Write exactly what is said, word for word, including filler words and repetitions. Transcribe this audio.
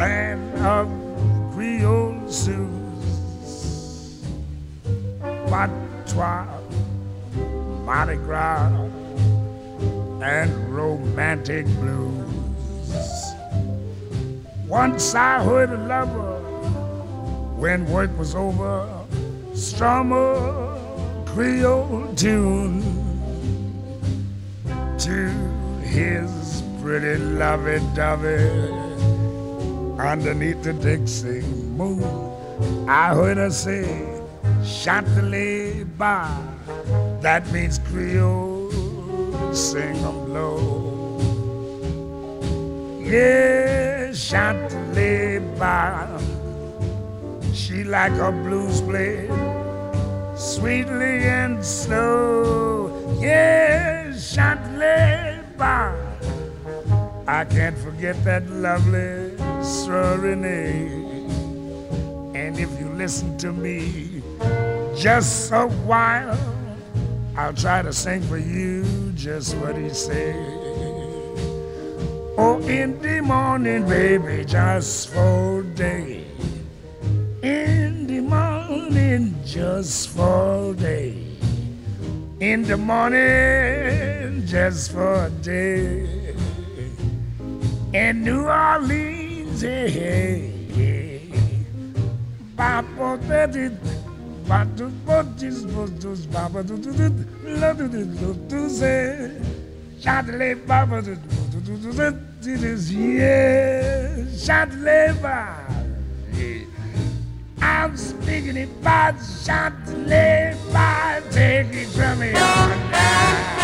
land of Creole Sioux, patois, Mardi Gras, and romantic blues. Once I heard a lover when work was over strum a Creole tune to his pretty lovey-dovey underneath the Dixie moon. I heard her say, Chantilly bar, that means Creole, sing 'em low. Yeah, Chantilly bar, she like her blues played sweetly and slow. Yeah, Chantilly bar, I can't forget that lovely Sir Renee. And if you listen to me just a while, I'll try to sing for you just what he said. Oh, in the morning, baby, just for a day. In the morning, just for a day. In the morning, just for a day. In New Orleans, hey, hey, hey. Papa, that it, but the boats, boats, Papa, do do do, love do do do say, Chantilly, Papa, do do do do do, it is yeah, Chantilly, Papa. I'm speaking about Chantilly, Papa, take it from me on down.